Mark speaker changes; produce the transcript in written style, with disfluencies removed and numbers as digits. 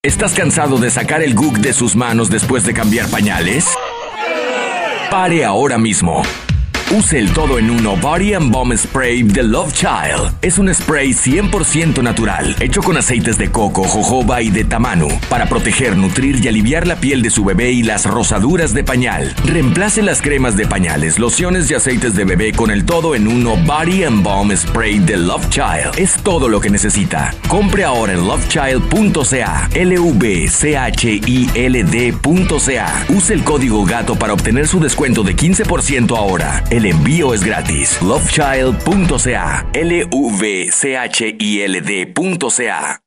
Speaker 1: ¿Estás cansado de sacar el Gook de sus manos después de cambiar pañales? Pare ahora mismo. Use el todo en uno Body and Balm Spray de Love Child. Es un spray 100% natural, hecho con aceites de coco, jojoba y de tamanu, para proteger, nutrir y aliviar la piel de su bebé y las rosaduras de pañal. Reemplace las cremas de pañales, lociones y aceites de bebé con el todo en uno Body and Balm Spray de Love Child. Es todo lo que necesita. Compre ahora en lovechild.ca, LVCHILD.ca. Use el código GATO para obtener su descuento de 15% ahora. El envío es gratis. lovechild.ca, LVCHILD.ca.